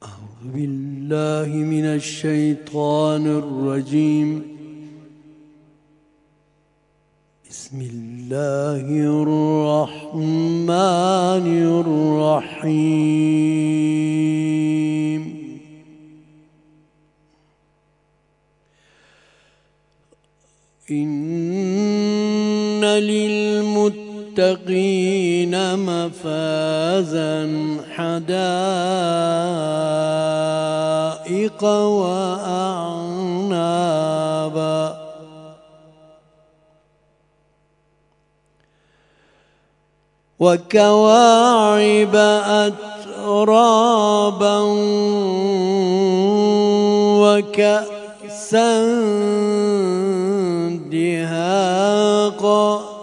أعوذ بالله من الشيطان الرجيم. بسم الله الرحمن الرحيم. إن للمتقين مفازا حدائق وأعنابا وكواعب أترابا وكأسا دهاقا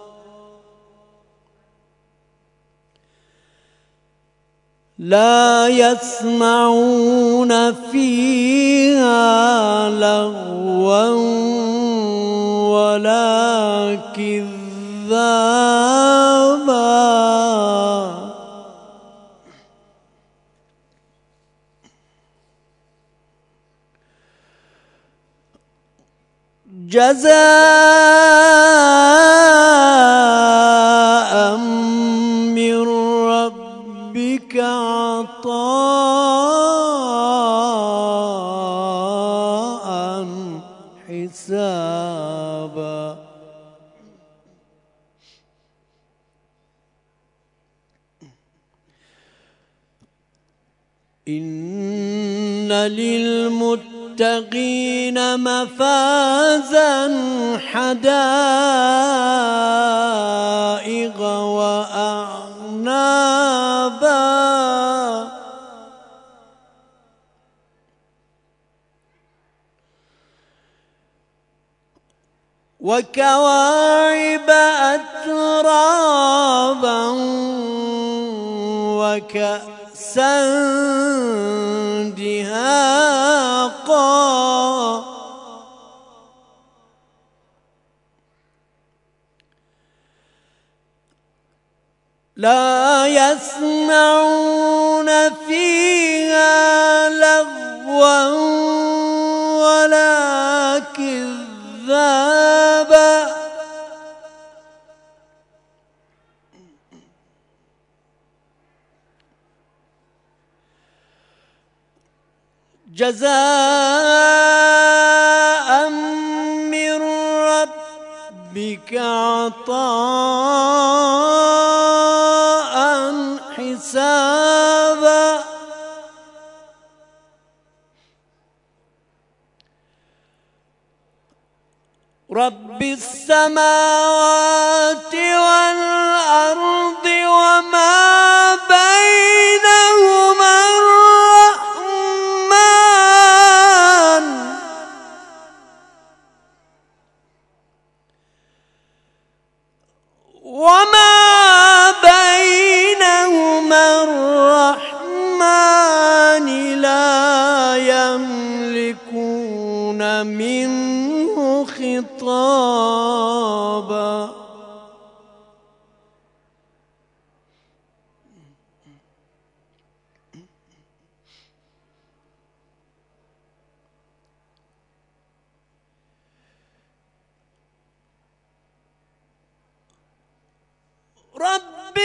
لا يسمعون فيها لغوا ولا كذابا جزاء من ربك عطاء حسابا إن للمتقين مفازا حدائق وأعنابا وكواعب أترابا وكأسا دهاقا لا يسمعون فيها لغوا ولا كذابا جزاء من ربك عطاء حسابا رب السماوات والأرض وما بينهما الرحمن لا يملكون منه خطابا رب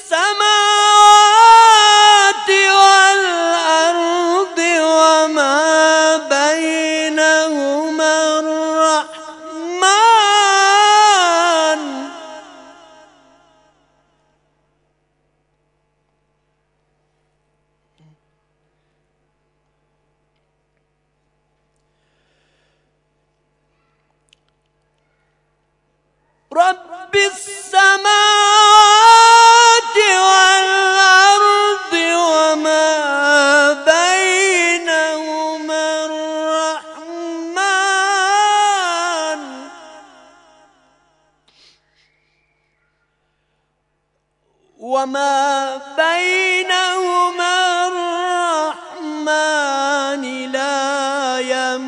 السماوات والأرض وما بينهما الرحمن رب السماوات والأرض وما بينهما الرحمن لا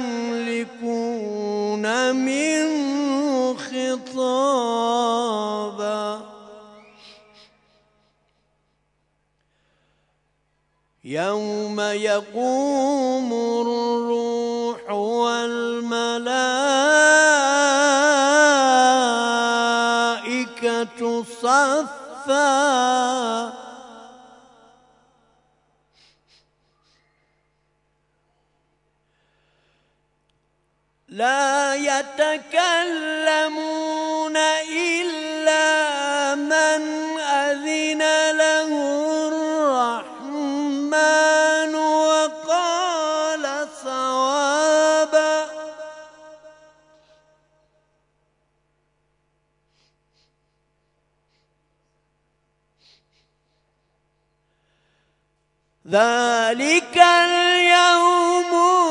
يملكون منه خطابا يوم يقوم الروح والملائكة صفا لا يتكلمون إلا من أذن له الرحمن وقال صوابا. ذلك اليوم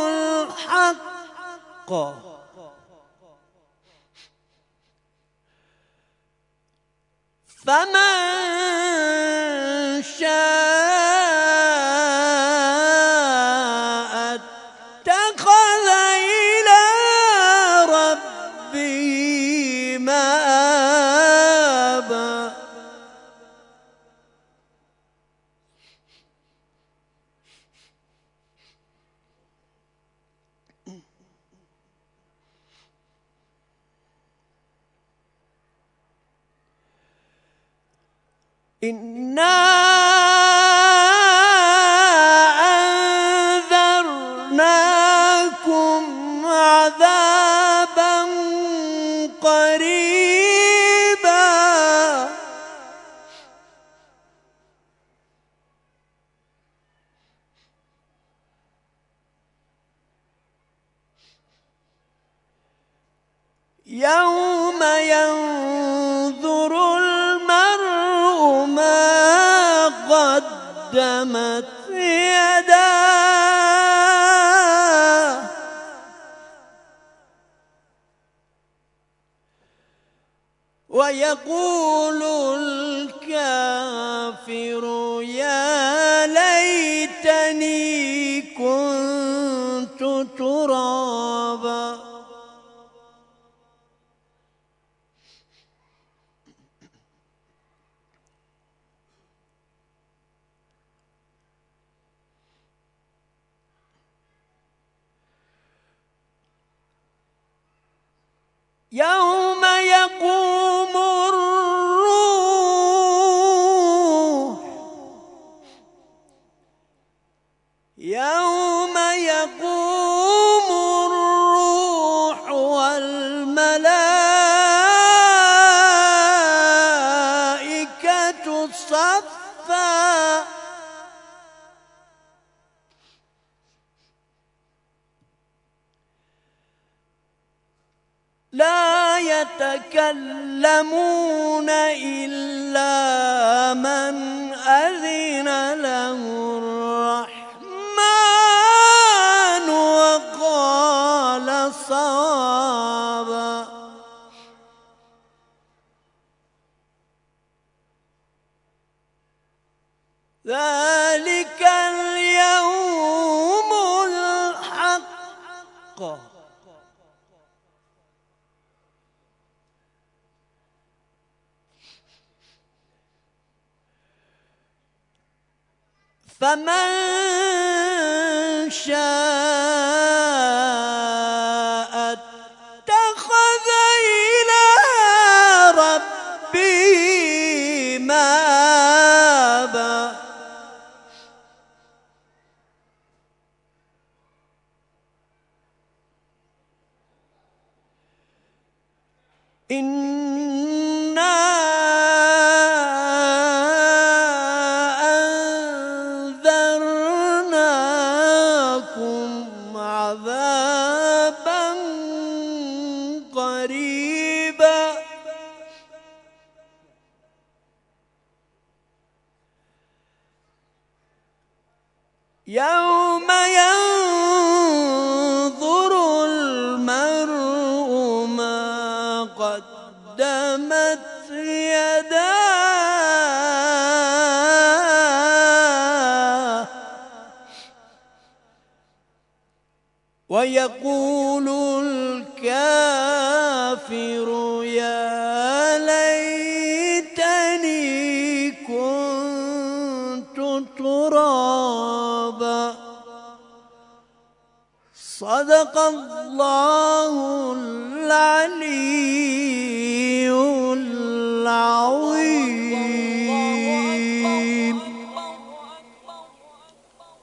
الحق فمن شاء اتخذ إلى ربه مآبا. إنا أنذرناكم عذابا قريبا يوم ينظر المرء ما قدمت يداه ويقول الكافر يا ليتني كنت ترابا. يوم يقوم الروح والملائكة صفا لا يتكلمون إلا من أذن له الرحمن وقال صوابا. ذلك اليوم الحق فمن شاء اتخذ إلى ربه مآبا. إنا أنذرناكم عذابا قريبا يوم ينظر المرء ما قدمت يداه ويقول الكافر يا ليتني كنت ترابا. صدق الله العلي